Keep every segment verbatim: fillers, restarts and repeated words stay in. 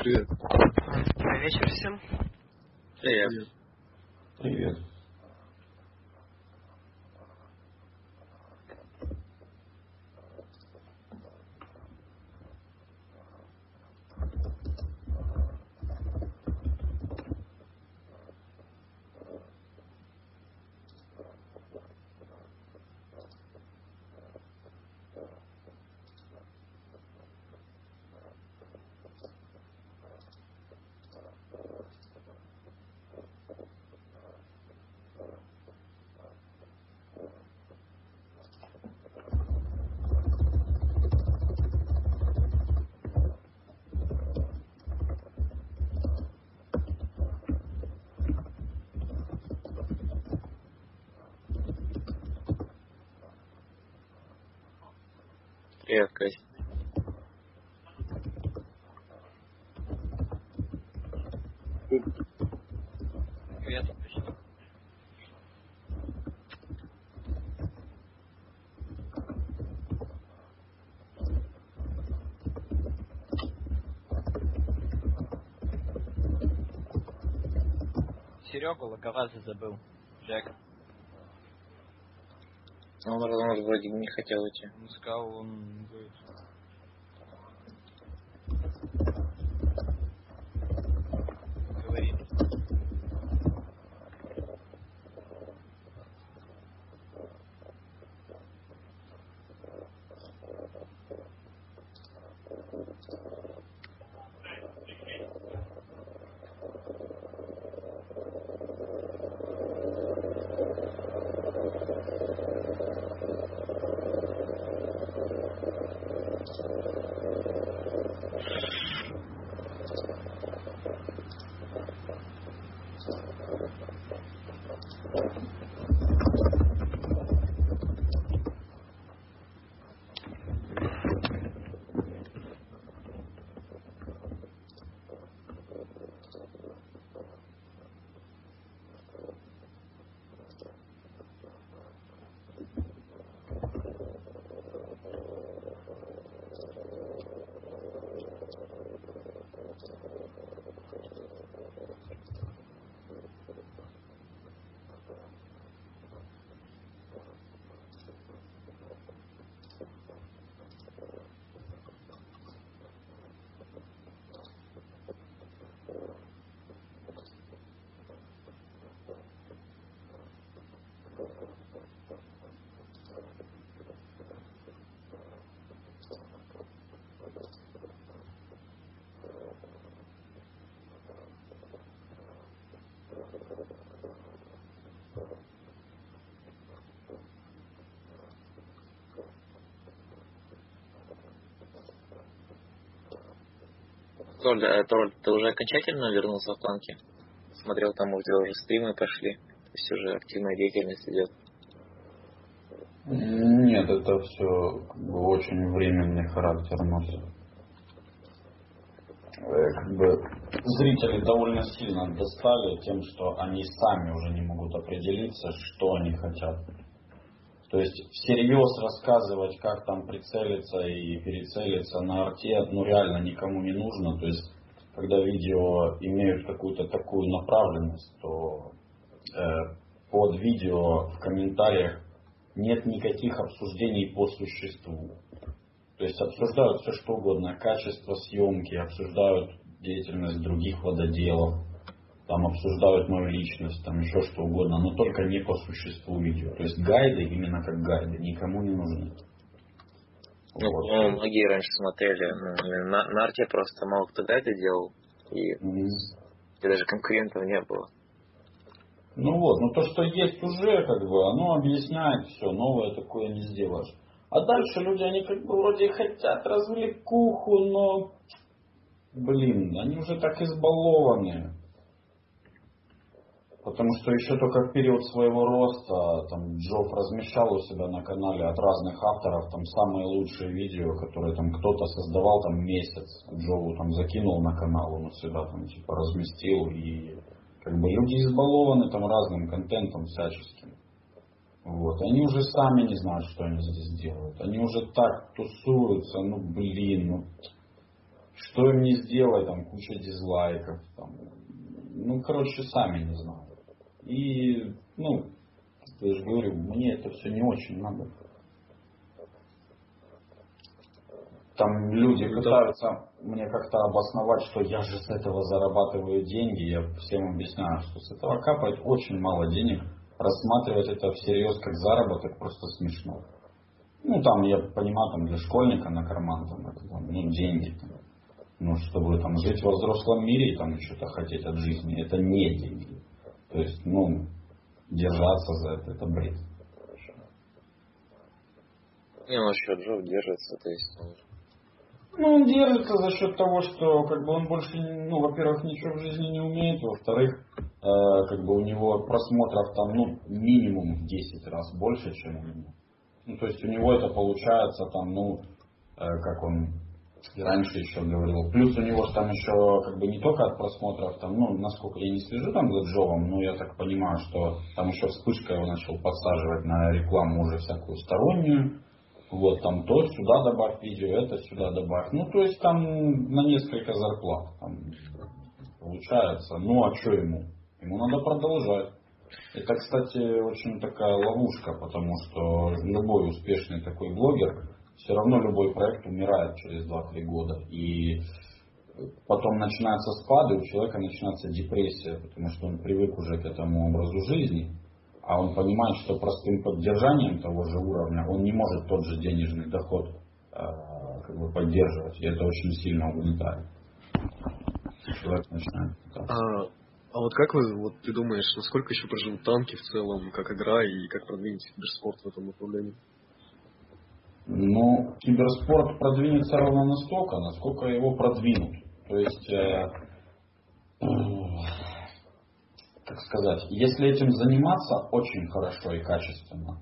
Привет. Добрый вечер всем. Привет. Привет. Привет, Кась. Привет. Серегу Логоваза забыл. Джек. Он, он вроде не хотел идти. Он сказал, он будет. Говорит. Толь, а, Толь, ты уже окончательно вернулся в планки? Смотрел, там у тебя уже стримы пошли. То есть уже активная деятельность идет. Нет, это все как бы очень временный характер носит. Э, Как бы зрители довольно сильно достали тем, что они сами уже не могут определиться, что они хотят. То есть всерьез рассказывать, как там прицелиться и перецелиться на арте, ну реально никому не нужно. То есть когда видео имеют какую-то такую направленность, то э, под видео в комментариях нет никаких обсуждений по существу. То есть обсуждают все что угодно, качество съемки, обсуждают деятельность других вододелов, там обсуждают мою личность, там еще что угодно, но только не по существу видео. То есть гайды, именно как гайды, никому не нужны. Ну, Вот. ну, многие раньше смотрели, ну, на, на арте просто мало кто гайды делал, и, Мгм. и даже конкурентов не было. Ну вот, но то, что есть уже, как бы, оно объясняет все, новое такое не сделаешь. А дальше люди, они как бы вроде хотят развлекуху, но, блин, они уже так избалованы. Потому что еще только в период своего роста там Джофф размещал у себя на канале от разных авторов там самые лучшие видео, которые там кто-то создавал там месяц. Джоу там закинул на канал, он у себя там типа разместил, и как бы люди избалованы там разным контентом всяческим. Вот. Они уже сами не знают, что они здесь делают. Они уже так тусуются, ну блин, ну. Что им не сделай, там куча дизлайков. Там, ну, короче, сами не знаю. И, ну, я же говорю, мне это все не очень надо. Там люди пытаются мне как-то обосновать, что я же с этого зарабатываю деньги. Я всем объясняю, что с этого капает очень мало денег. Рассматривать это всерьез как заработок просто смешно. Ну, там, я понимаю, там для школьника на карман, там, это, там, ну, деньги. Там. Ну, чтобы там жить во взрослом мире и там что-то хотеть от жизни, это не деньги. То есть, ну, держаться за это, это бред. Не, он счет Джо держится, то есть он... Ну, он держится за счет того, что как бы он больше, ну, во-первых, ничего в жизни не умеет, во-вторых, э, как бы у него просмотров там, ну, минимум в десять раз больше, чем у меня. Ну, то есть у него это получается там, ну, э, как он раньше еще говорил. Плюс у него там еще как бы не только от просмотров, там, ну, насколько я не слежу там за Джовом, но я так понимаю, что там еще вспышка его начал подсаживать на рекламу уже всякую стороннюю. Вот, там то сюда добавь видео, это сюда добавь. Ну, то есть там на несколько зарплат там получается. Ну, а что ему? Ему надо продолжать. Это, кстати, очень такая ловушка, потому что любой успешный такой блогер, все равно любой проект умирает через два-три года. И потом начинаются спады, у человека начинается депрессия, потому что он привык уже к этому образу жизни. А он понимает, что простым поддержанием того же уровня он не может тот же денежный доход э, как бы поддерживать. И это очень сильно угнетает. Человек начинает пытаться. А, а вот как вы, вот ты думаешь, насколько еще проживут танки в целом, как игра и как продвинется киберспорт в этом направлении? Ну, киберспорт продвинется ровно настолько, насколько его продвинут. То есть... Э, как сказать, если этим заниматься очень хорошо и качественно,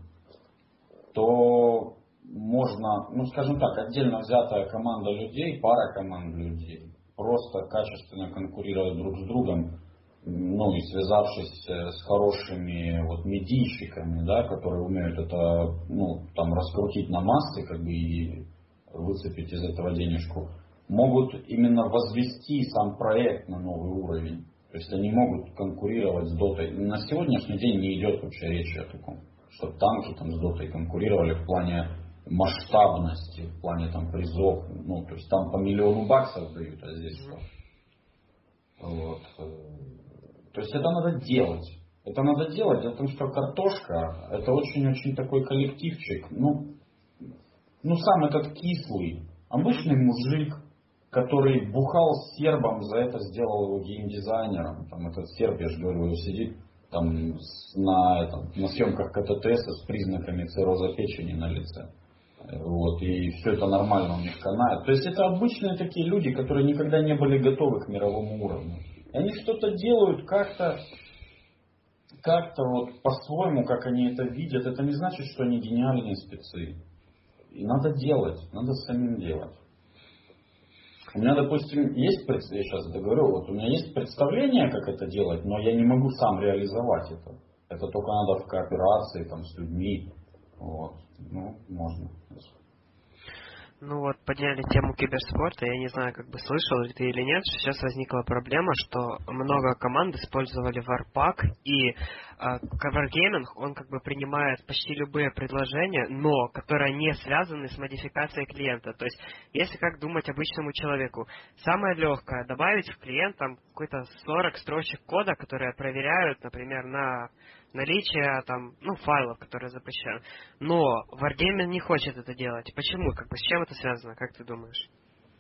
то можно, ну скажем так, отдельно взятая команда людей, пара команд людей, просто качественно конкурировать друг с другом, ну и связавшись с хорошими вот медийщиками, да, которые умеют это, ну, там раскрутить на массы, как бы и выцепить из этого денежку, могут именно возвести сам проект на новый уровень. То есть они могут конкурировать с дотой. На сегодняшний день не идет вообще речи о таком, чтобы танки там с дотой конкурировали в плане масштабности, в плане там призов. Ну, то есть там по миллиону баксов дают, а здесь что? Вот. То есть это надо делать. Это надо делать, дело в том, что картошка это очень-очень такой коллективчик. Ну, ну сам этот кислый, обычный мужик, который бухал с сербом, за это сделал его геймдизайнером. Там этот серб, я же говорю, сидит там на, этом, на съемках КТТС с признаками цирроза печени на лице. Вот, и все это нормально у них канает. То есть это обычные такие люди, которые никогда не были готовы к мировому уровню. И они что-то делают как-то, как-то вот по-своему, как они это видят. Это не значит, что они гениальные спецы. И надо делать, надо самим делать. У меня, допустим, есть, я сейчас договорю, вот у меня есть представление, как это делать, но я не могу сам реализовать это. Это только надо в кооперации там, с людьми. Вот. Ну, можно. Ну вот, подняли тему киберспорта, я не знаю, как бы слышал ли ты или нет, что сейчас возникла проблема, что много команд использовали Warpack, и э, Wargaming, он как бы принимает почти любые предложения, но которые не связаны с модификацией клиента. То есть, если как думать обычному человеку, самое легкое добавить в клиент там какой-то сорок строчек кода, которые проверяют, например, на наличие там, ну, файлов, которые запрещены. Но Wargaming не хочет это делать. Почему? Как бы с чем это связано? Как ты думаешь?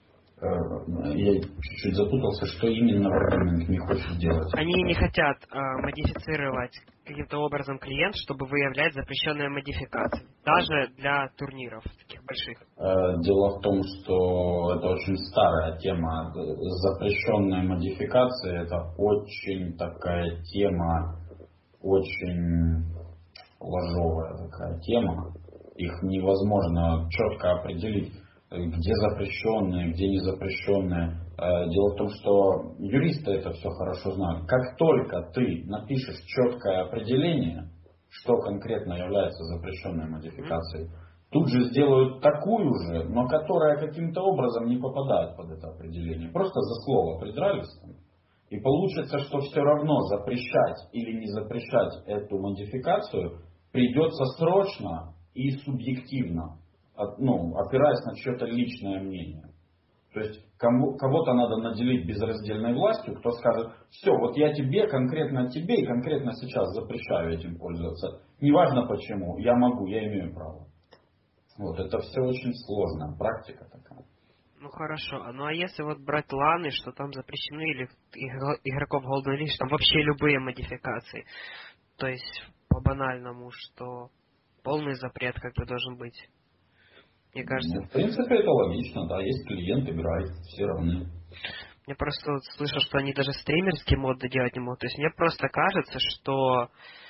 Я чуть-чуть запутался, что именно Wargaming не хочет делать. Они не хотят э, модифицировать каким-то образом клиент, чтобы выявлять запрещенные модификации. Даже для турниров таких больших. Дело в том, что это очень старая тема. Запрещенные модификации — это очень такая тема, очень ложовая такая тема. Их невозможно четко определить, где запрещенные, где не запрещенные. Дело в том, что юристы это все хорошо знают. Как только ты напишешь четкое определение, что конкретно является запрещенной модификацией, Тут же сделают такую же, но которая каким-то образом не попадает под это определение. Просто за слово придрались там. И получится, что все равно запрещать или не запрещать эту модификацию придется срочно и субъективно, ну, опираясь на чье-то личное мнение. То есть кому, кого-то надо наделить безраздельной властью, кто скажет, все, вот я тебе, конкретно тебе и конкретно сейчас запрещаю этим пользоваться. Неважно почему, я могу, я имею право. Вот, это все очень сложная практика такая. Ну хорошо, ну а если вот брать ланы, что там запрещены, или игроков Golden Age, там вообще любые модификации, то есть по банальному, что полный запрет как бы должен быть, мне кажется. Ну, в принципе это логично, да, есть клиент, играет, все равны. Я просто вот слышал, что они даже стримерские моды делать не могут, то есть мне просто кажется, что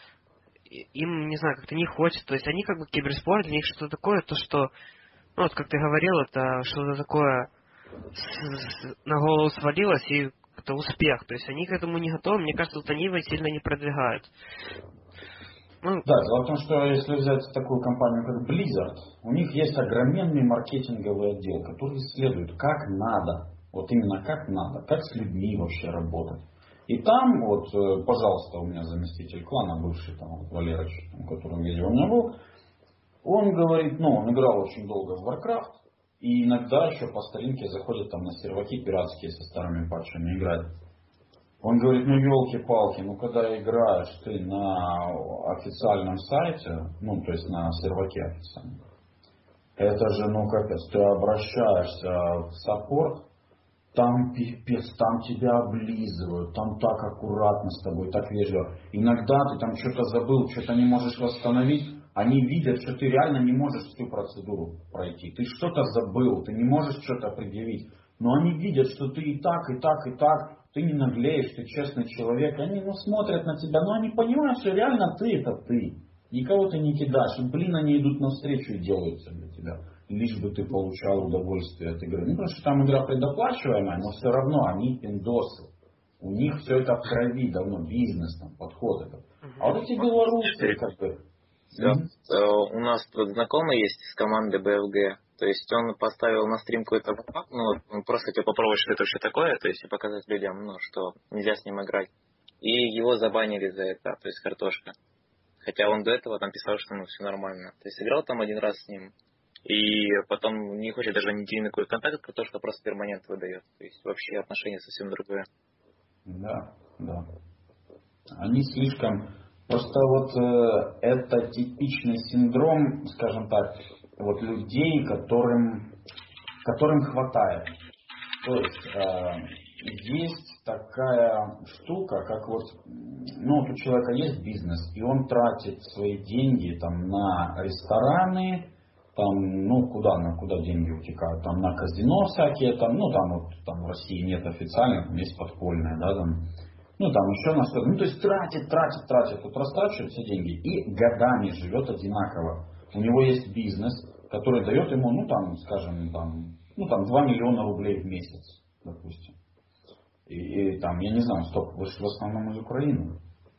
им, не знаю, как-то не хочется, то есть они как бы киберспорт, для них что-то такое, то что, ну вот как ты говорил, это что-то такое с, с, на голову свалилось, и это успех, то есть они к этому не готовы, мне кажется, вот они его сильно не продвигают. Ну, да, дело в том, что если взять такую компанию, как Blizzard, у них есть огроменный маркетинговый отдел, который исследует, как надо, вот именно как надо, как с людьми вообще работать. И там, вот, пожалуйста, у меня заместитель клана, бывший там, вот, Валерыч, который видео у меня был, он говорит, ну, он играл очень долго в Warcraft, и иногда еще по старинке заходит там на серваки пиратские со старыми патчами играть. Он говорит, ну, елки-палки, ну, когда играешь ты на официальном сайте, ну, то есть на серваке официальном, это же, ну, капец, ты обращаешься в саппорт, там пипец, там тебя облизывают, там так аккуратно с тобой, так вежливо. Иногда ты там что-то забыл, что-то не можешь восстановить, они видят, что ты реально не можешь всю процедуру пройти. Ты что-то забыл, ты не можешь что-то предъявить. Но они видят, что ты и так, и так, и так, ты не наглеешь, ты честный человек. Они, ну, смотрят на тебя, но они понимают, что реально ты это ты. Никого ты не кидаешь. И, блин, они идут навстречу и делаются для тебя. Лишь бы ты получал удовольствие от игры. Ну, потому что там игра предоплачиваемая, но все равно они пиндосы. У них все это в крови давно, бизнес, там, подход этот. А вот эти белорусы, как бы... Да. Mm-hmm. У нас тут знакомый есть с команды бэ эф гэ. То есть он поставил на стрим какой-то баг, ну, просто хотел попробовать, что это вообще такое, то есть и показать людям, ну, что нельзя с ним играть. И его забанили за это, то есть картошка. Хотя он до этого там писал, что ну все нормально. То есть играл там один раз с ним. И потом не хочет даже не на какой контакт, картошка просто перманент выдает. То есть вообще отношения совсем другое. Да, да. Они слишком... Просто вот э, это типичный синдром, скажем так, вот людей, которым, которым хватает. То есть э, есть такая штука, как вот, ну вот у человека есть бизнес, и он тратит свои деньги там на рестораны, там, ну куда, на куда деньги утекают, там на казино всякие, там, ну там вот там в России нет официальных, там есть подпольные, да, там. Ну, там еще на что-то. Ну, то есть тратит, тратит, тратит. Вот растрачивает все деньги. И годами живет одинаково. У него есть бизнес, который дает ему, ну, там, скажем, там, ну, там, два миллиона рублей в месяц, допустим. И, и там, я не знаю, стоп, вы же в основном из Украины.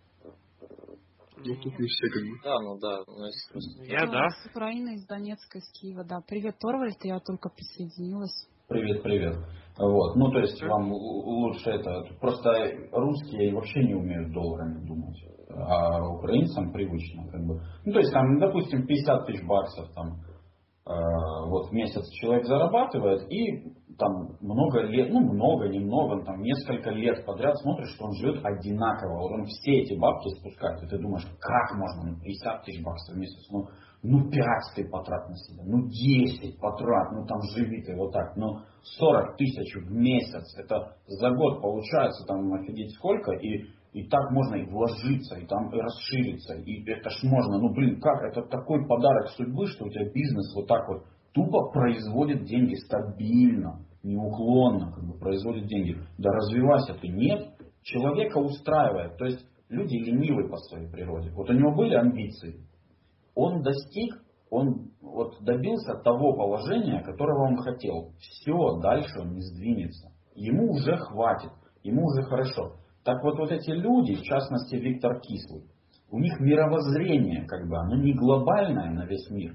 Ну, тут не все как бы. Да, ну да. Ну, если... Я, да. С Украины, из Донецка, из Киева, да. Привет, Торвальд, я только присоединилась. Привет, привет. Вот, ну то есть вам лучше это, просто русские вообще не умеют долларами думать, а украинцам привычно, как бы. Ну то есть там, допустим, пятьдесят тысяч баксов там э, вот в месяц человек зарабатывает и там много лет, ну много, немного, там несколько лет подряд смотришь, что он живет одинаково, вот он все эти бабки спускает, и ты думаешь, как можно, ну пятьдесят тысяч баксов в месяц, ну Ну пять ты потрат на себя, ну десять потрат, ну там живи ты вот так, ну сорок тысяч в месяц, это за год получается там офигеть сколько, и, и так можно и вложиться, и там и расшириться, и это ж можно, ну блин, как, это такой подарок судьбы, что у тебя бизнес вот так вот тупо производит деньги стабильно, неуклонно как бы производит деньги, да развивайся ты, нет, человека устраивает, то есть люди ленивы по своей природе, вот у него были амбиции, он достиг, он вот добился того положения, которого он хотел. Все, дальше он не сдвинется. Ему уже хватит, ему уже хорошо. Так вот, вот эти люди, в частности Виктор Кислый, у них мировоззрение, как бы, оно не глобальное на весь мир.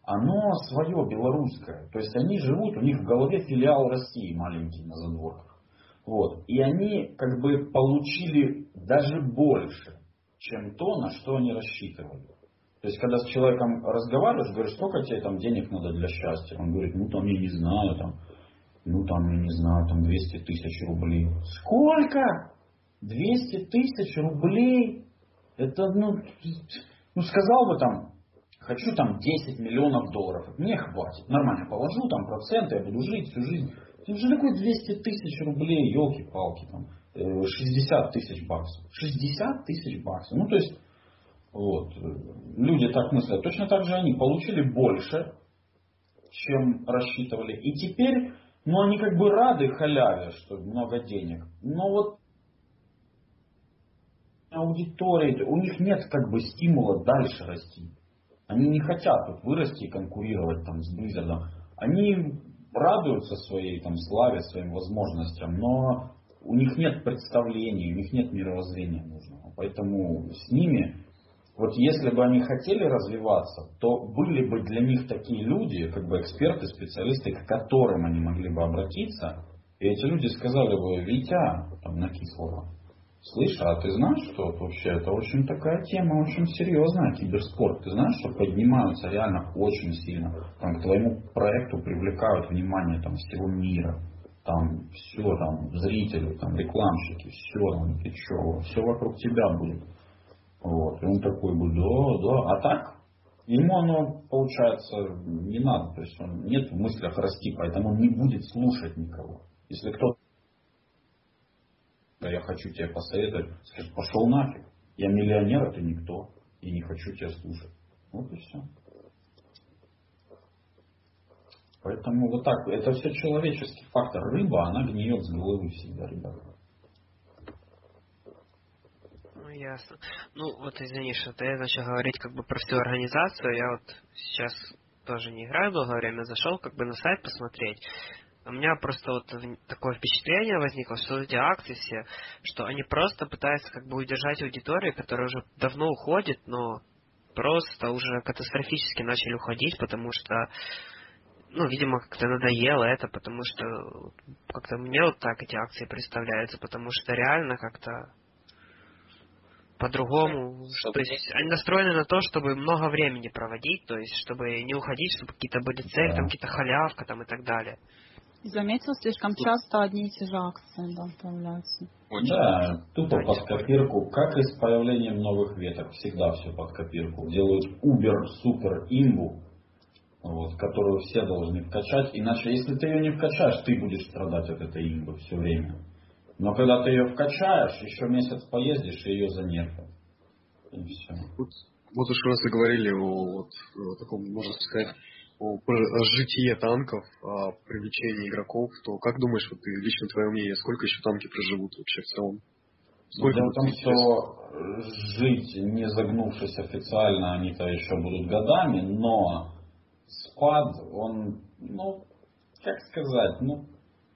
оно свое, белорусское. То есть они живут, у них в голове филиал России маленький на задворках. Вот. И они как бы получили даже больше, чем то, на что они рассчитывали. То есть, когда с человеком разговариваешь, говоришь, сколько тебе там денег надо для счастья? Он говорит, ну там я не знаю, там, ну там я не знаю, там двести тысяч рублей. Сколько? двести тысяч рублей? Это, ну, ну, сказал бы там, хочу там десять миллионов долларов. Мне хватит, нормально положу, там проценты, я буду жить всю жизнь. Это же такое двести тысяч рублей, елки-палки, там, шестьдесят тысяч баксов. шестьдесят тысяч баксов. Ну, то есть, вот, люди так мыслят. Точно так же они получили больше, чем рассчитывали. И теперь, ну, они как бы рады халяве, что много денег. Но вот аудитория, у них нет как бы стимула дальше расти. Они не хотят тут вырасти и конкурировать там с Blizzard. Они радуются своей там славе, своим возможностям, но у них нет представлений, у них нет мировоззрения нужного. Поэтому с ними, вот если бы они хотели развиваться, то были бы для них такие люди, как бы эксперты, специалисты, к которым они могли бы обратиться, и эти люди сказали бы, Витя, там, на кислого, слышь, а ты знаешь, что вот вообще это очень такая тема, очень серьезная, киберспорт. Ты знаешь, что поднимаются реально очень сильно. Там, к твоему проекту привлекают внимание там, всего мира. Там все, там, зрители, там, рекламщики, все, там, ты че, все вокруг тебя будет. Вот. И он такой будет, да, да. А так, ему оно, получается, не надо. То есть он нет в мыслях расти, поэтому он не будет слушать никого. Если кто-то я хочу тебе посоветовать, скажет, пошел нафиг. Я миллионер, а ты никто. И не хочу тебя слушать. Вот и все. Поэтому вот так. Это все человеческий фактор. Рыба, она гниет с головы всегда, ребята. Ну, ясно. Ну, вот извини, что ты начал говорить как бы про всю организацию. Я вот сейчас тоже не играю долгое время, зашел как бы на сайт посмотреть. У меня просто вот такое впечатление возникло, что эти акции все, что они просто пытаются как бы удержать аудиторию, которая уже давно уходит, но просто уже катастрофически начали уходить, потому что, ну, видимо, как-то надоело это, потому что как-то мне вот так эти акции представляются, потому что реально как-то по-другому, то есть они настроены на то, чтобы много времени проводить, то есть чтобы не уходить, чтобы какие-то были цели, там какие-то халявка там и так далее. Заметил, слишком часто одни и те же акции, да, появляются. Да, тупо под копирку. Как и с появлением новых веток. Всегда все под копирку. Делают убер, супер, имбу, вот, которую все должны вкачать. Иначе, если ты ее не вкачаешь, ты будешь страдать от этой имбы все время. Но когда ты ее вкачаешь, еще месяц поездишь и ее занервят. И все. Вот, вот уж раз заговорили о, вот, о таком, можно сказать, о житие танков, о привлечении игроков, то как думаешь, вот ты, лично твое мнение, сколько еще танки проживут вообще в целом? Сколько Дело в том, что жить, не загнувшись официально, они-то еще будут годами, но спад, он, ну, как сказать, ну,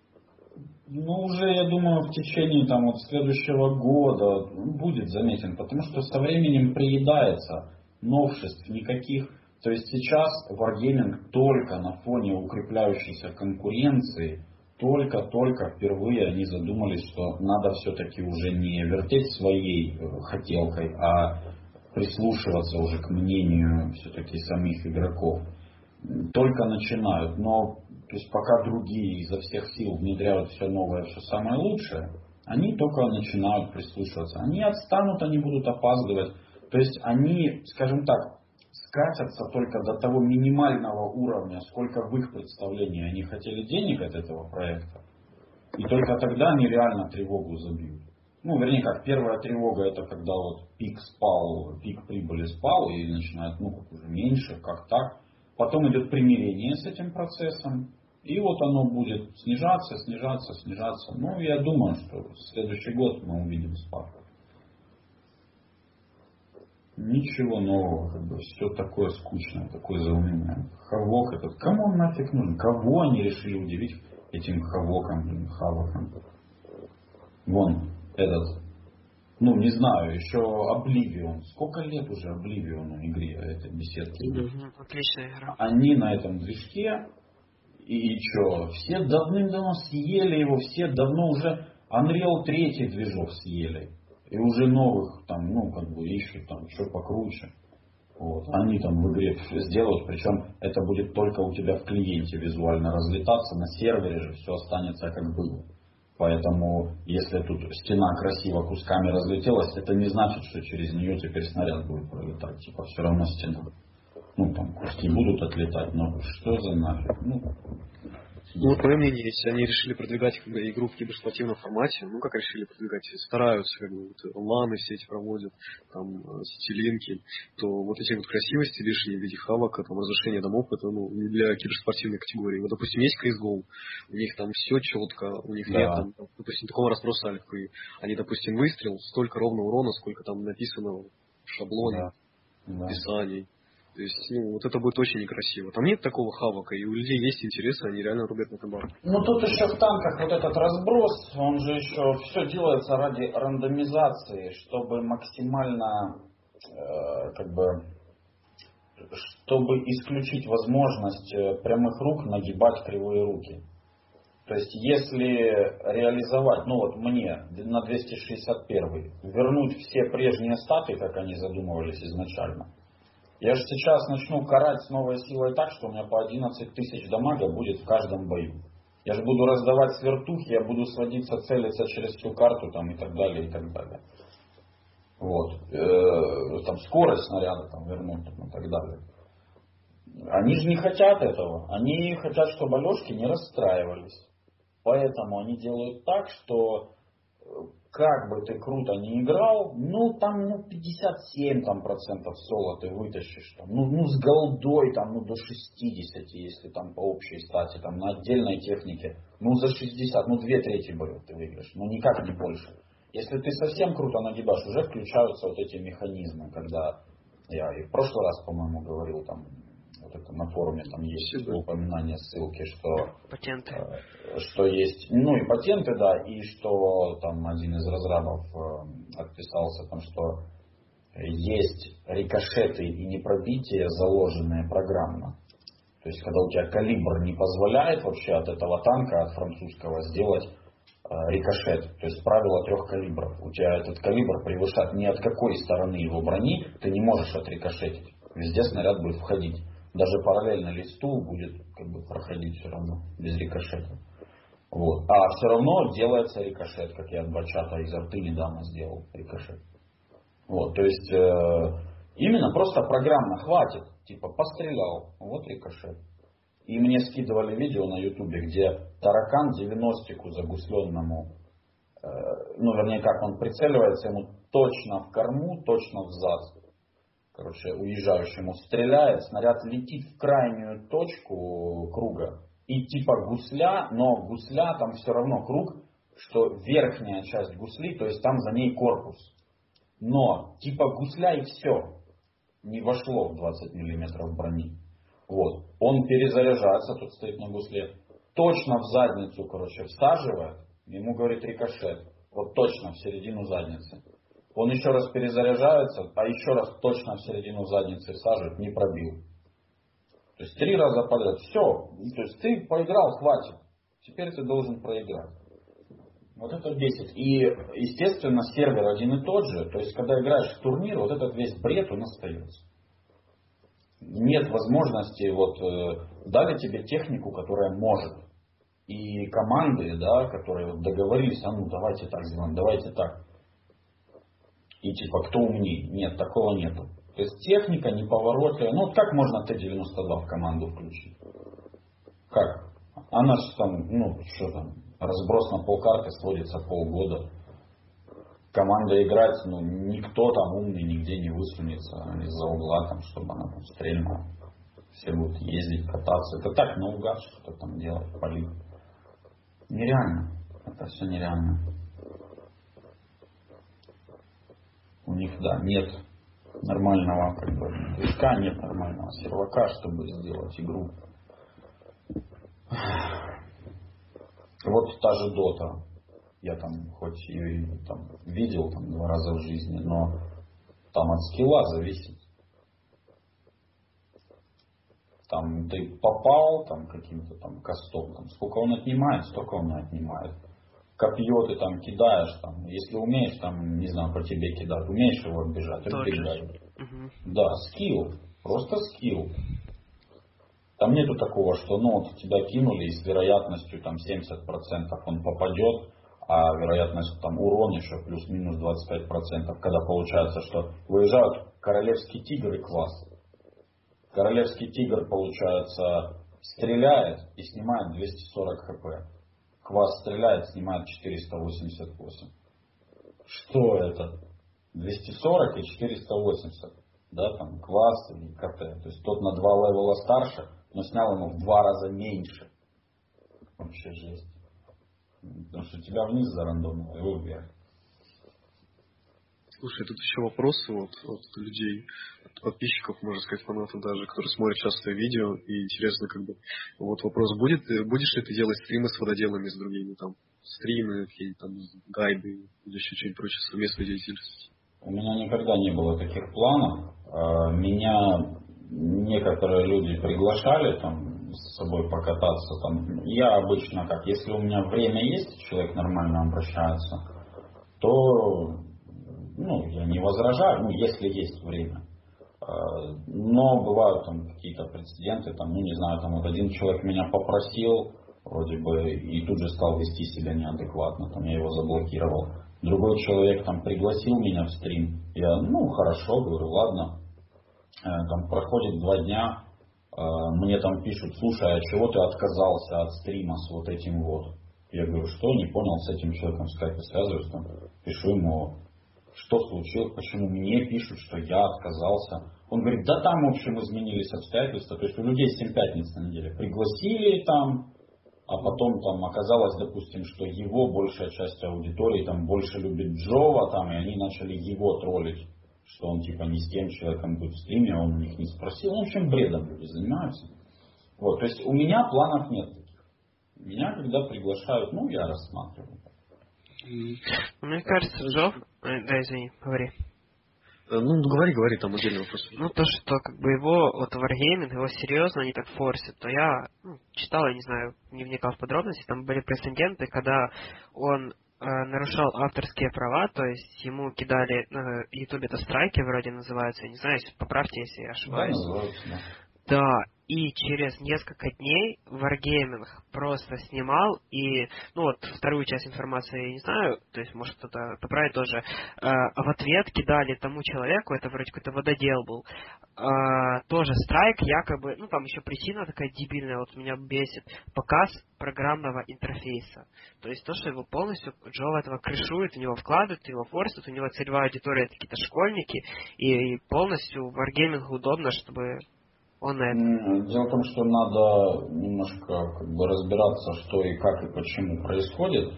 ну уже, я думаю, в течение там вот следующего года будет заметен, потому что со временем приедается, новшеств никаких. То есть сейчас Wargaming только на фоне укрепляющейся конкуренции, только-только впервые они задумались, что надо все-таки уже не вертеть своей хотелкой, а прислушиваться уже к мнению все-таки самих игроков. Только начинают, но то есть пока другие изо всех сил внедряют все новое, все самое лучшее, они только начинают прислушиваться. Они отстанут, они будут опаздывать. То есть они, скажем так, скатятся только до того минимального уровня, сколько в их представлении они хотели денег от этого проекта. И только тогда они реально тревогу забьют. Ну, вернее, как первая тревога, это когда вот пик спал, пик прибыли спал и начинает, ну, как уже меньше, как так. Потом идет примирение с этим процессом. И вот оно будет снижаться, снижаться, снижаться. Ну, я думаю, что в следующий год мы увидим спад. Ничего нового, как бы все такое скучное, такое заунывное. Хавок этот, кому он нафиг нужен? Кого они решили удивить этим хавоком, блин, хавоком? Вон, этот, Ну, не знаю, еще Oblivion. Сколько лет уже Oblivion игре, этой беседки? Мгм. Отличная игра. Они на этом движке, и что, все давным-давно съели его, все давно уже Unreal три движок съели. И уже новых там, ну, как бы ищут там, что покруче. Вот. Они там в игре сделают, причем это будет только у тебя в клиенте визуально разлетаться, на сервере же все останется как было. Поэтому, если тут стена красиво кусками разлетелась, это не значит, что через нее теперь снаряд будет пролетать. Типа все равно стена. Ну там куски будут отлетать, но что за нафиг? Ну, Ну, вот мое мнение, если они решили продвигать как бы, игру в киберспортивном формате, ну, как решили продвигать, стараются, как бы, вот, ланы все эти проводят, там, э, сетилинки, то вот эти вот красивости лишние в виде хавок, там, разрушения домов, это, ну, не для киберспортивной категории. Вот, допустим, есть си эс го, у них там все четко, у них да. нет, там, допустим, такого разброса альфы. Они, допустим, выстрел, столько ровно урона, сколько там написано в шаблоне, да. в Да. описании. То есть, ну, вот это будет очень некрасиво. Там нет такого хавока, и у людей есть интерес, они реально рубят на табак. Ну тут еще в танках вот этот разброс, он же еще все делается ради рандомизации, чтобы максимально, э, как бы, чтобы исключить возможность прямых рук нагибать кривые руки. То есть если реализовать, ну вот мне на двести шестьдесят один вернуть все прежние статы, как они задумывались изначально, я же сейчас начну карать с новой силой так, что у меня по одиннадцать тысяч дамага будет в каждом бою. Я же буду раздавать свертухи, я буду сводиться, целиться через всю карту там, и так далее, и так далее. Вот. Э-э- там скорость снаряда там, вернуть там, и так далее. Они же не хотят этого. Они хотят, чтобы Алешки не расстраивались. Поэтому они делают так, что как бы ты круто не играл, ну там ну, пятьдесят семь там, процентов соло ты вытащишь. Там, ну, ну с голдой там, ну, до шестьдесят, если там по общей стати, там на отдельной технике, ну за шестьдесят, ну две трети боев ты выиграешь, но никак не больше. Если ты совсем круто нагибаешь, уже включаются вот эти механизмы, когда я и в прошлый раз, по-моему, говорил там, вот это на форуме там есть упоминание, ссылки, что, Патенты. э, что есть, ну и патенты, да, и что там один из разрабов э, отписался, там, что есть рикошеты и непробитие, заложенные программно. То есть, когда у тебя калибр не позволяет вообще от этого танка, от французского, сделать э, рикошет. То есть, правило трех калибров. У тебя этот калибр превышает ни от какой стороны его брони, ты не можешь отрикошетить. Везде снаряд будет входить. Даже параллельно листу будет как бы проходить все равно, без рикошета. Вот. А все равно делается рикошет, как я от бачата из арты недавно сделал рикошет. Вот. То есть э, именно просто программно хватит. Типа пострелял, вот рикошет. И мне скидывали видео на ютубе, где таракан девяностику загусленному, э, ну вернее как он прицеливается, ему точно в корму, точно в зад. Короче, уезжающему стреляет, снаряд летит в крайнюю точку круга. И типа гусля, но гусля там все равно круг, что верхняя часть гусли, то есть там за ней корпус. Но типа гусля и все. Не вошло в двадцать миллиметров брони. Вот. Он перезаряжается, тут стоит на гусле. Точно в задницу, короче, всаживает. Ему говорит рикошет. Вот точно в середину задницы. Он еще раз перезаряжается, а еще раз точно в середину задницы всаживает, не пробил. То есть три раза подряд. Все. То есть ты поиграл, хватит. Теперь ты должен проиграть. Вот это бесит. И, естественно, сервер один и тот же. То есть, когда играешь в турнир, вот этот весь бред он остается. Нет возможности, вот, э, дали тебе технику, которая может. И команды, да, которые вот договорились, а ну давайте так сделаем, давайте так. И типа, кто умнее? Нет, такого нету. То есть техника неповоротливая. Ну, как можно Т девяносто два в команду включить? Как? Она же там, ну, что там, разброс на полкарты сводится полгода. Команда играть, ну, никто там умный нигде не высунется из-за угла, там, чтобы она там стрельнула. Все будут ездить, кататься. Это так, наугад что-то там делать, полить. Нереально. Это все нереально. У них, да, нет нормального как бы движка, нет нормального сервака, чтобы сделать игру. Вот та же Дота. я там хоть и там, видел там, два раза в жизни, но там от скилла зависит. Там ты попал там каким-то там костом, там, сколько он отнимает, столько он и отнимает. Копье ты там кидаешь, там, если умеешь, там, не знаю, по тебе кидать, умеешь его оббежать, оббегай. Угу. Да, скилл, просто скилл. Там нету такого, что ну вот тебя кинули и с вероятностью там семьдесят процентов он попадет, а вероятность там урон еще плюс-минус двадцать пять процентов, когда получается, что выезжают королевский тигр и квас. Королевский тигр, получается, стреляет и снимает двести сорок хп. Квас стреляет, снимает четыреста восемьдесят восемь. Что это? двести сорок и четыреста восемьдесят. Да, там квас и КТ. То есть тот на два левела старше, но снял ему в два раза меньше. Вообще жесть. Потому что тебя вниз зарандомило, его вверх. Слушай, тут еще вопросы вот, от людей, от подписчиков, можно сказать, фанатов даже, которые смотрят часто видео, и интересно, как бы, вот вопрос, будет, будешь ли ты делать стримы с вододелами, с другими, там, стримы, какие-то там гайды, или еще что-нибудь прочее, совместную деятельность? У меня никогда не было таких планов. Меня некоторые люди приглашали там с собой покататься. Там. Я обычно как, если у меня время есть, человек нормально обращается, то ну, я не возражаю, ну, если есть время. Но бывают там какие-то прецеденты, там, ну не знаю, там вот один человек меня попросил, вроде бы, и тут же стал вести себя неадекватно, там я его заблокировал. Другой человек там пригласил меня в стрим, я, ну хорошо, говорю, ладно. Там проходит два дня, мне там пишут, слушай, а чего ты отказался от стрима с вот этим вот? Я говорю, что, не понял, с этим человеком в скайпе связываюсь, там, пишу ему, что случилось, почему мне пишут, что я отказался. Он говорит, да там, в общем, изменились обстоятельства, то есть у людей семь пятниц на неделе пригласили там, а потом там оказалось, допустим, что его большая часть аудитории там больше любит Джова, там, и они начали его троллить, что он типа не с тем человеком будет в стриме, а он у них не спросил. Ну, в общем, бредом люди занимаются. Вот, то есть у меня планов нет таких. Меня когда приглашают, ну, я рассматриваю. Мне кажется, Джов... Да, извини, говори. Ну, говори, говори, там отдельный вопрос. Ну, то, что как бы его, вот Wargaming, его серьезно они так форсят, то я ну, читал, я не знаю, не вникал в подробности, там были прецеденты, когда он э, нарушал авторские права, то есть ему кидали на Ютубе это страйки вроде называются, я не знаю, поправьте, если я ошибаюсь. Да, называется, да. Да, и через несколько дней Wargaming просто снимал, и, ну вот, вторую часть информации я не знаю, то есть, может, кто-то поправит тоже, э, в ответ кидали тому человеку, это вроде какой-то вододел был, э, тоже страйк, якобы, ну, там еще причина такая дебильная, вот меня бесит, показ программного интерфейса. То есть, то, что его полностью Джова этого крышует, у него вкладывают, его форсят, у него целевая аудитория это какие-то школьники, и, и полностью Wargaming удобно, чтобы... Он это. Дело в том, что надо немножко как бы разбираться, что и как и почему происходит.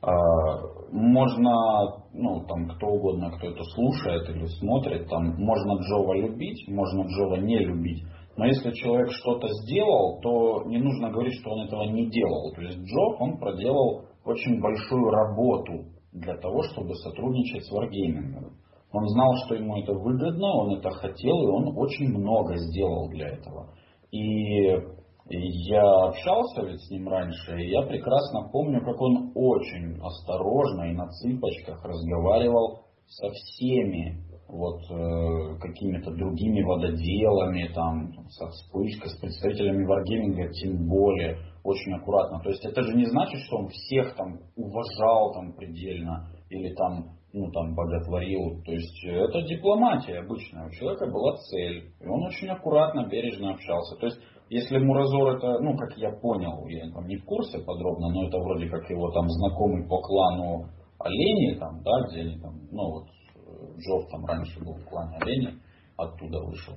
Можно, ну там кто угодно, кто это слушает или смотрит, там можно Джова любить, можно Джова не любить. Но если человек что-то сделал, то не нужно говорить, что он этого не делал. То есть Джов, он проделал очень большую работу для того, чтобы сотрудничать с Wargaming. Он знал, что ему это выгодно, он это хотел, и он очень много сделал для этого. И я общался ведь с ним раньше, и я прекрасно помню, как он очень осторожно и на цыпочках разговаривал со всеми вот э, какими-то другими вододелами, там, со вспышкой, с представителями Wargaming, тем более, очень аккуратно. То есть это же не значит, что он всех там уважал там предельно или там ну там боготворил, то есть это дипломатия обычная, у человека была цель, и он очень аккуратно, бережно общался. То есть если Муразор это, ну как я понял, я там не в курсе подробно, но это вроде как его там знакомый по клану Олени, там, да, где они там, ну вот Джов там раньше был в клане Олени, оттуда вышел,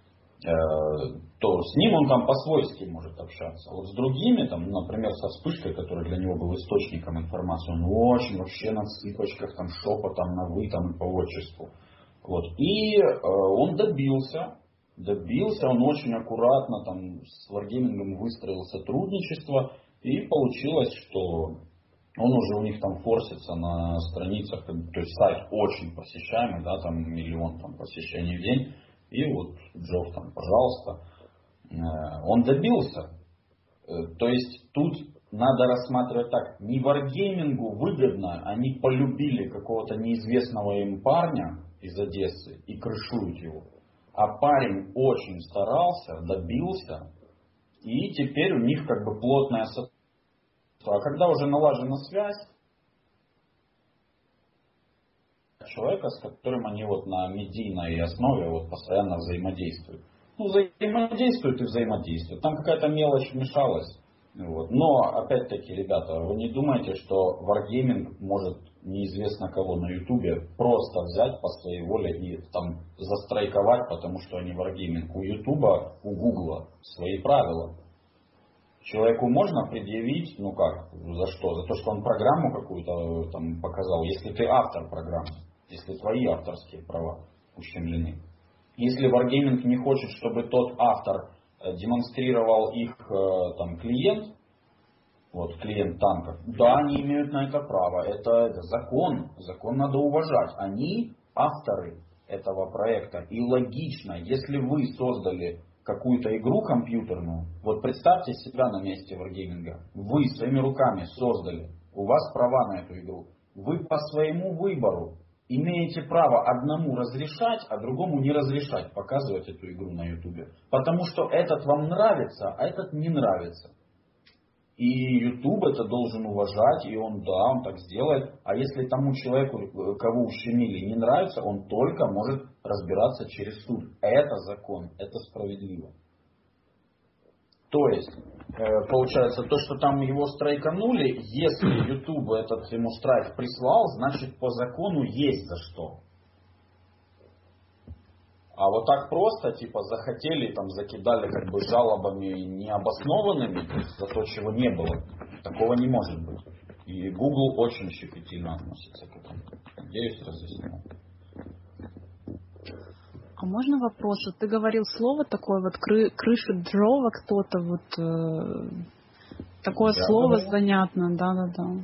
то с ним он там по-свойски может общаться. Вот с другими, там, например, со Вспышкой, который для него был источником информации, он очень вообще на цыпочках, там, шепотом, на вы, там, и по отчеству. Вот. И э, он добился, добился, он очень аккуратно там с Wargaming выстроил сотрудничество, и получилось, что Он уже у них там форсится на страницах, то есть сайт очень посещаемый, да, там миллион там посещений в день. И вот Джофф там, пожалуйста, он добился. То есть тут надо рассматривать так. Не варгеймингу выгодно, они полюбили какого-то неизвестного им парня из Одессы и крышуют его. А парень очень старался, добился, и теперь у них как бы плотная сотрудничество. А когда уже налажена связь, человека, с которым они вот на медийной основе вот постоянно взаимодействуют. Ну, взаимодействуют и взаимодействуют. Там какая-то мелочь вмешалась. Вот. Но, опять-таки, ребята, вы не думайте, что Wargaming может неизвестно кого на Ютубе просто взять по своей воле и там застрайковать, потому что они Wargaming. У Ютуба, у Гугла свои правила. Человеку можно предъявить, ну как, за что? За то, что он программу какую-то там показал, если ты автор программы, если твои авторские права ущемлены. Если Wargaming не хочет, чтобы тот автор демонстрировал их там клиент, вот клиент танков, да, они имеют на это право, это, это закон, закон надо уважать. Они авторы этого проекта. И логично, если вы создали какую-то игру компьютерную, вот представьте себя на месте Wargaming, вы своими руками создали, у вас права на эту игру, вы по своему выбору имеете право одному разрешать, а другому не разрешать показывать эту игру на Ютубе. Потому что этот вам нравится, а этот не нравится. И Ютуб это должен уважать, и он, да, он так сделает. А если тому человеку, кого ущемили, не нравится, он только может разбираться через суд. Это закон, это справедливо. То есть, получается, то, что там его страйканули, если YouTube этот ему страйк прислал, значит по закону есть за что. А вот так просто, типа, захотели, там, закидали как бы жалобами необоснованными за то, чего не было. Такого не может быть. И Google очень щепетильно относится к этому. Надеюсь, разъяснил. А можно вопрос? Вот ты говорил слово такое, вот кры, крыша дрова кто-то, вот э, такое Я слово говорю. занятно, да-да-да.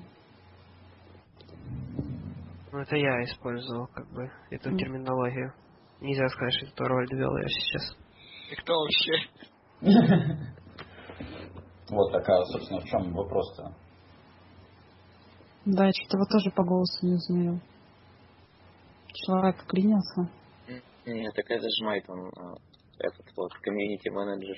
Ну, это я использовал, как бы, эту mm. терминологию. Нельзя сказать, что это роль вел я сейчас. И кто вообще? Вот такая, собственно, в чем вопрос-то? Да, я что-то его тоже по голосу не узнаю. Человек клинился. Нет, так это же Майт, он этот вот комьюнити-менеджер.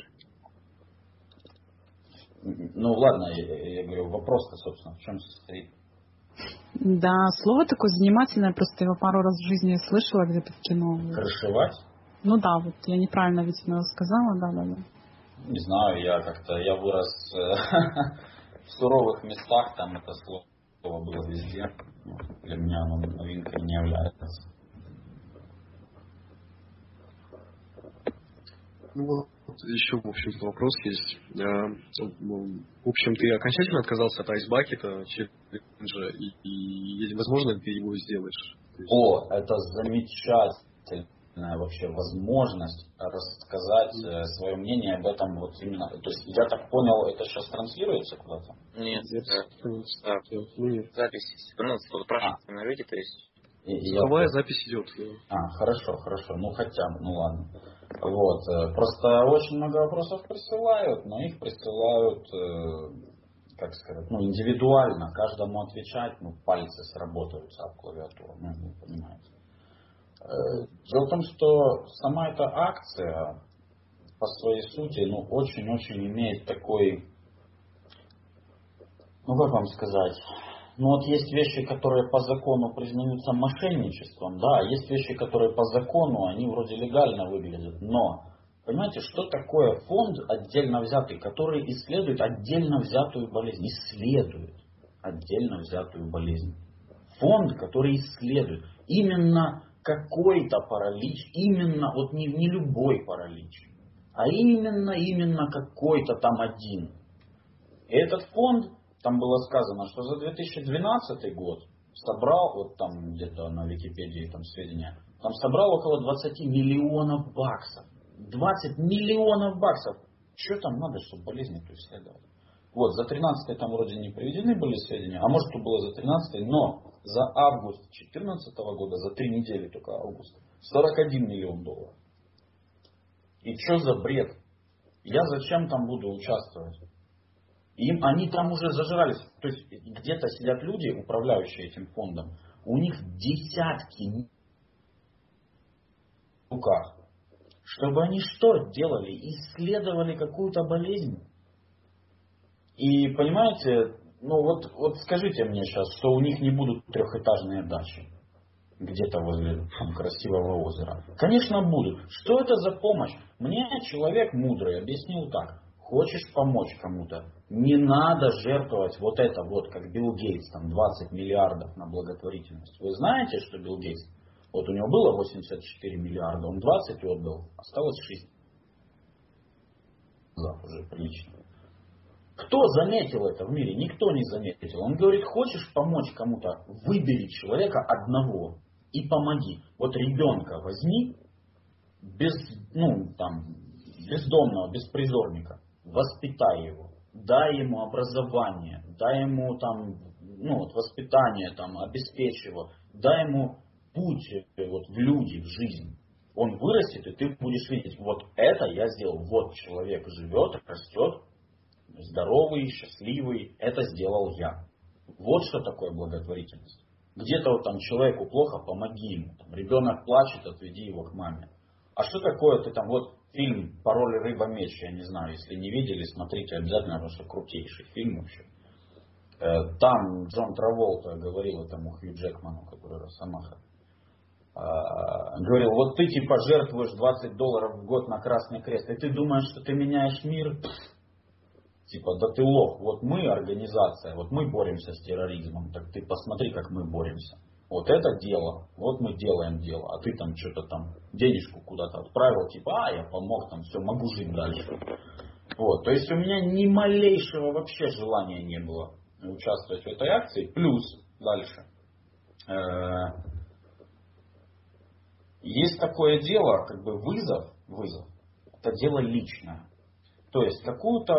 Ну ладно, я, я говорю, вопрос-то, собственно, в чем состоит? Да, слово такое занимательное, просто его пару раз в жизни слышала где-то в кино. Крышевать? Ну да, вот я неправильно, видимо, сказала, да-да-да. Не знаю, я как-то, я вырос в суровых местах, там это слово было везде. Для меня оно новинкой не является. Ну вот еще, в общем-то, вопрос есть. В общем, ты окончательно отказался от айсбакета, челленджа, и, и возможно, ты его сделаешь? О, это замечательная вообще возможность рассказать mm. свое мнение об этом вот именно. То есть, я так понял, это сейчас транслируется куда-то? Нет, нет, да. да. Ну, нет. Запись, ну, спрашивайте на люди, то есть. Цифровая запись идет. Да. А, хорошо, хорошо, ну хотя бы, ну ладно. Вот, просто очень много вопросов присылают, но их присылают, как сказать, ну, индивидуально, каждому отвечать, ну, пальцы сработаются об клавиатуру, ну, вы понимаете. Дело в том, что сама эта акция по своей сути, ну, очень-очень имеет такой, ну, как вам сказать, ну, вот есть вещи, которые по закону признаются мошенничеством, да, а есть вещи, которые по закону, они вроде легально выглядят, но, понимаете, что такое фонд отдельно взятый, который исследует отдельно взятую болезнь, исследует отдельно взятую болезнь. Фонд, который исследует именно какой-то паралич, именно, вот не, не любой паралич, а именно, именно какой-то там один. И этот фонд, там было сказано, что за две тысячи двенадцатый год собрал, вот там где-то на Википедии там сведения, там собрал около двадцать миллионов баксов. двадцать миллионов баксов. Что там надо, чтобы болезнь эту исследовать? Вот, за тринадцатый там вроде не приведены были сведения, а может, это было за тринадцатый, но за август две тысячи четырнадцатого года, за три недели только август, сорок один миллион долларов. И что за бред? Я зачем там буду участвовать? Им, они там уже зажрались. То есть где-то сидят люди, управляющие этим фондом. У них десятки в руках. Чтобы они что делали? Исследовали какую-то болезнь. И понимаете, ну вот, вот скажите мне сейчас, что у них не будут трехэтажные дачи. Где-то возле там, красивого озера. Конечно будут. Что это за помощь? Мне человек мудрый объяснил так. Хочешь помочь кому-то, не надо жертвовать вот это вот, как Билл Гейтс, там двадцать миллиардов на благотворительность. Вы знаете, что Билл Гейтс, вот у него было восемьдесят четыре миллиарда, он двадцать отдал, осталось шесть. Уже прилично. Кто заметил это в мире? Никто не заметил. Он говорит, хочешь помочь кому-то, выбери человека одного и помоги. Вот ребенка возьми, без, ну, там, бездомного, беспризорника, воспитай его, дай ему образование, дай ему там, ну, вот, воспитание, там, обеспечь его, дай ему путь вот, в люди, в жизнь. Он вырастет, и ты будешь видеть, вот это я сделал, вот человек живет, растет, здоровый, счастливый, это сделал я. Вот что такое благотворительность. Где-то вот там человеку плохо, помоги ему. Там, ребенок плачет, отведи его к маме. А что такое ты там, вот фильм «Пароль рыба-меч», я не знаю, если не видели, смотрите обязательно, потому что крутейший фильм вообще. Там Джон Траволта говорил этому Хью Джекману, который Росомаха. Говорил, вот ты типа жертвуешь двадцать долларов в год на Красный Крест, и ты думаешь, что ты меняешь мир? Типа, да ты лох, вот мы организация, вот мы боремся с терроризмом, так ты посмотри, как мы боремся. Вот это дело, вот мы делаем дело, а ты там что-то там денежку куда-то отправил, типа, а я помог, там все, могу жить дальше. Вот, то есть у меня ни малейшего вообще желания не было участвовать в этой акции. Плюс, дальше, есть такое дело, как бы вызов, вызов, это дело личное. То есть какую-то